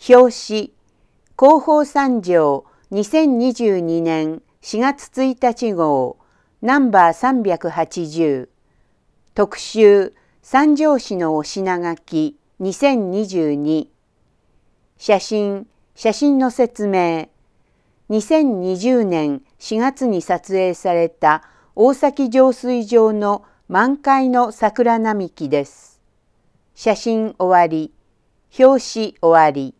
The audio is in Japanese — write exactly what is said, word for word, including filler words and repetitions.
表紙、広報三条にせんにじゅうにねんしがつついたち号、ナンバーさんびゃくはちじゅう。特集、三条市のお品書きにせんにじゅうに。写真、写真の説明。にせんにじゅうねんしがつに撮影された大崎浄水場の満開の桜並木です。写真終わり。表紙終わり。